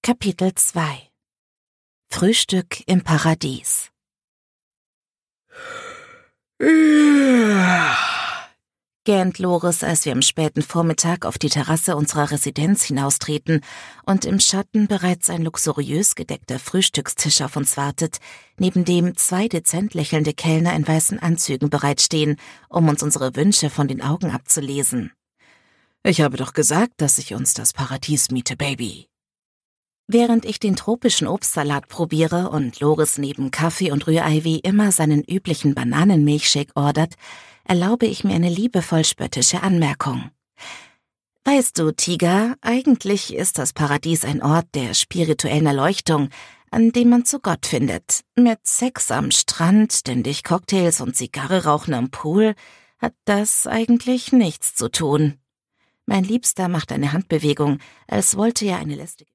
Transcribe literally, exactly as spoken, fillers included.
Kapitel zwei Frühstück im Paradies. Gähnt Loris, als wir am späten Vormittag auf die Terrasse unserer Residenz hinaustreten und im Schatten bereits ein luxuriös gedeckter Frühstückstisch auf uns wartet, neben dem zwei dezent lächelnde Kellner in weißen Anzügen bereitstehen, um uns unsere Wünsche von den Augen abzulesen. »Ich habe doch gesagt, dass ich uns das Paradies miete, Baby.« Während ich den tropischen Obstsalat probiere und Loris neben Kaffee und Rührei wie immer seinen üblichen Bananenmilchshake ordert, erlaube ich mir eine liebevoll spöttische Anmerkung. »Weißt du, Tiger, eigentlich ist das Paradies ein Ort der spirituellen Erleuchtung, an dem man zu Gott findet. Mit Sex am Strand, ständig Cocktails und Zigarre rauchen am Pool hat das eigentlich nichts zu tun.« Mein Liebster macht eine Handbewegung, als wollte er eine lästige